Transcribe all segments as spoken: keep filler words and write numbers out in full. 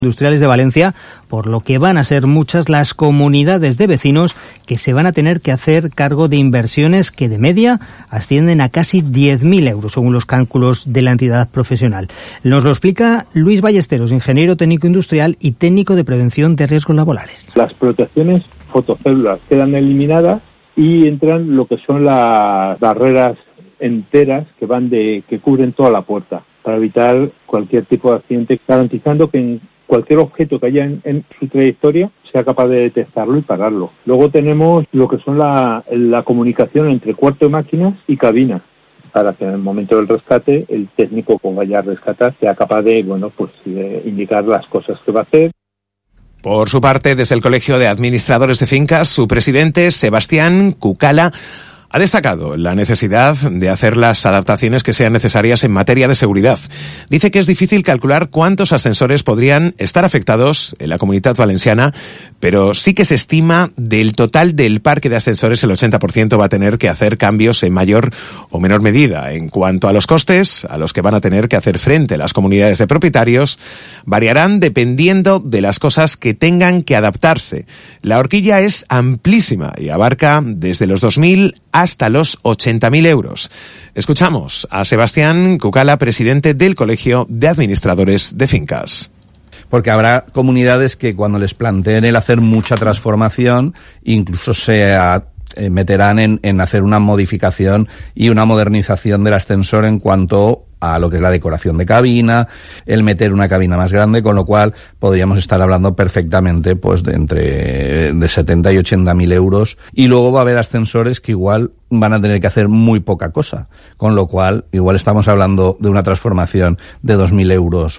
Industriales de Valencia, por lo que van a ser muchas las comunidades de vecinos que se van a tener que hacer cargo de inversiones que de media ascienden a casi diez mil euros, según los cálculos de la entidad profesional. Nos lo explica Luis Ballesteros, ingeniero técnico industrial y técnico de prevención de riesgos laborales. Las protecciones fotocélulas quedan eliminadas y entran lo que son las barreras enteras que van de que cubren toda la puerta, para evitar cualquier tipo de accidente, garantizando que en cualquier objeto que haya en, en su trayectoria sea capaz de detectarlo y pararlo. Luego tenemos lo que son la, la comunicación entre cuarto de máquinas y cabina, para que en el momento del rescate el técnico que vaya a rescatar sea capaz de, bueno, pues de indicar las cosas que va a hacer. Por su parte, desde el Colegio de Administradores de Fincas, su presidente, Sebastián Cucala, ha destacado la necesidad de hacer las adaptaciones que sean necesarias en materia de seguridad. Dice que es difícil calcular cuántos ascensores podrían estar afectados en la Comunitat Valenciana, pero sí que se estima del total del parque de ascensores el ochenta por ciento va a tener que hacer cambios en mayor o menor medida. En cuanto a los costes a los que van a tener que hacer frente las comunidades de propietarios, variarán dependiendo de las cosas que tengan que adaptarse. La horquilla es amplísima y abarca desde los dos mil hasta los ochenta mil euros. Escuchamos a Sebastián Cucala, presidente del Colegio de Administradores de Fincas. Porque habrá comunidades que cuando les planteen el hacer mucha transformación, incluso se a, eh, meterán en, en hacer una modificación y una modernización del ascensor en cuanto a lo que es la decoración de cabina, el meter una cabina más grande, con lo cual podríamos estar hablando perfectamente pues de entre de setenta y ochenta mil euros, y luego va a haber ascensores que igual van a tener que hacer muy poca cosa, con lo cual igual estamos hablando de una transformación de dos mil euros.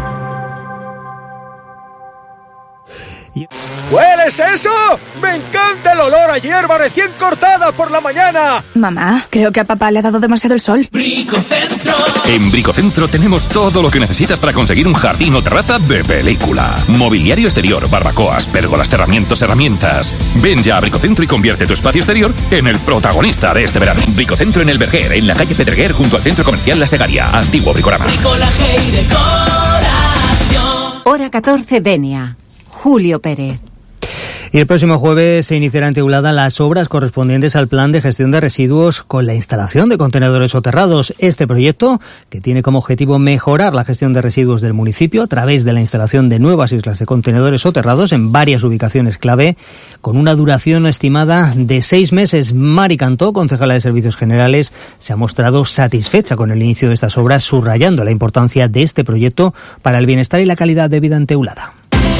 ¿Hueles eso? ¡Me encanta el olor a hierba recién cortada por la mañana! Mamá, creo que a papá le ha dado demasiado el sol. Bricocentro. En Bricocentro tenemos todo lo que necesitas para conseguir un jardín o terraza de película. Mobiliario exterior, barbacoas, pérgolas, cerramientos, herramientas. Ven ya a Bricocentro y convierte tu espacio exterior en el protagonista de este verano. Bricocentro en el Verguer, en la calle Pedreguer, junto al Centro Comercial La Segaria. Antiguo Bricorama. Bricolaje y decoración. Hora catorce, Denia. Julio Pérez. Y el próximo jueves se iniciará en Teulada las obras correspondientes al plan de gestión de residuos con la instalación de contenedores soterrados. Este proyecto, que tiene como objetivo mejorar la gestión de residuos del municipio a través de la instalación de nuevas islas de contenedores soterrados en varias ubicaciones clave, con una duración estimada de seis meses. Mari Cantó, concejala de Servicios Generales, se ha mostrado satisfecha con el inicio de estas obras, subrayando la importancia de este proyecto para el bienestar y la calidad de vida en Teulada.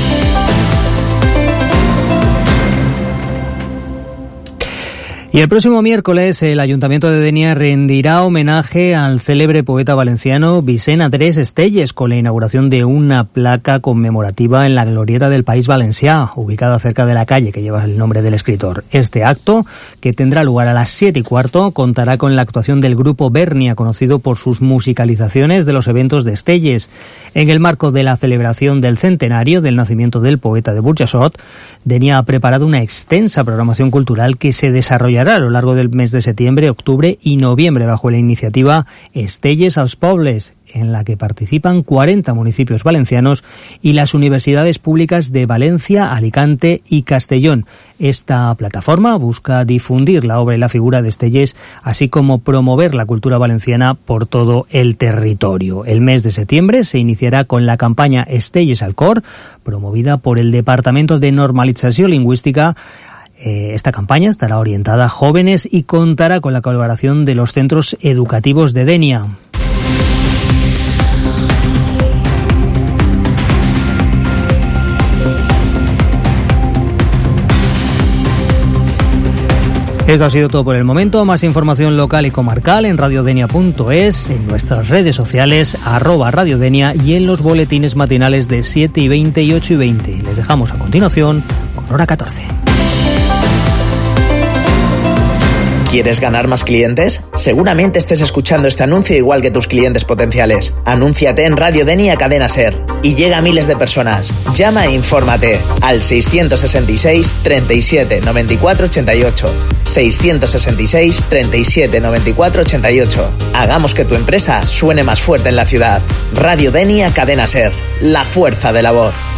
Y el próximo miércoles el Ayuntamiento de Denia rendirá homenaje al célebre poeta valenciano Vicent Andrés Estelles con la inauguración de una placa conmemorativa en la glorieta del País Valencià, ubicada cerca de la calle que lleva el nombre del escritor. Este acto, que tendrá lugar a las siete y cuarto, contará con la actuación del grupo Bernia, conocido por sus musicalizaciones de los eventos de Estelles. En el marco de la celebración del centenario del nacimiento del poeta de Burjassot, Denia ha preparado una extensa programación cultural que se desarrollará a lo largo del mes de septiembre, octubre y noviembre bajo la iniciativa Estelles als Pobles, en la que participan cuarenta municipios valencianos y las universidades públicas de Valencia, Alicante y Castellón. Esta plataforma busca difundir la obra y la figura de Estelles, así como promover la cultura valenciana por todo el territorio. El mes de septiembre se iniciará con la campaña Estelles al Cor, promovida por el Departamento de Normalització Lingüística. Esta campaña estará orientada a jóvenes y contará con la colaboración de los centros educativos de Denia. Esto ha sido todo por el momento. Más información local y comarcal en radiodenia punto es, en nuestras redes sociales, arroba radiodenia, y en los boletines matinales de siete y veinte y ocho y veinte. Les dejamos a continuación con Hora catorce. ¿Quieres ganar más clientes? Seguramente estés escuchando este anuncio igual que tus clientes potenciales. Anúnciate en Radio Denia Cadena Ser y llega a miles de personas. Llama e infórmate al seiscientos sesenta y seis, treinta y siete, noventa y cuatro, ochenta y ocho. seiscientos sesenta y seis, treinta y siete, noventa y cuatro, ochenta y ocho. Hagamos que tu empresa suene más fuerte en la ciudad. Radio Denia Cadena Ser. La fuerza de la voz.